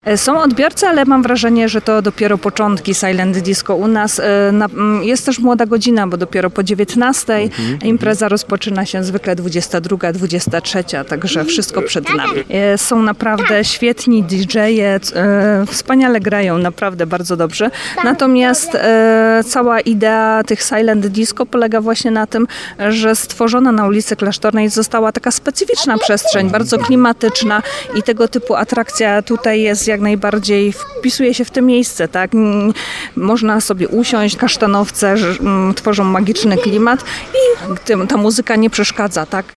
Są odbiorcy, ale mam wrażenie, że to dopiero początki Silent Disco. U nas jest też młoda godzina, bo dopiero po 19:00 impreza rozpoczyna się zwykle 22:00, 23:00, także wszystko przed nami. Są naprawdę świetni DJ-e, wspaniale grają, naprawdę bardzo dobrze. Natomiast cała idea tych Silent Disco polega właśnie na tym, że stworzona na ulicy Klasztornej została taka specyficzna przestrzeń, bardzo klimatyczna i tego typu atrakcja tutaj jest jak najbardziej, wpisuje się w to miejsce, tak? Można sobie usiąść, kasztanowce tworzą magiczny klimat i ta muzyka nie przeszkadza, tak?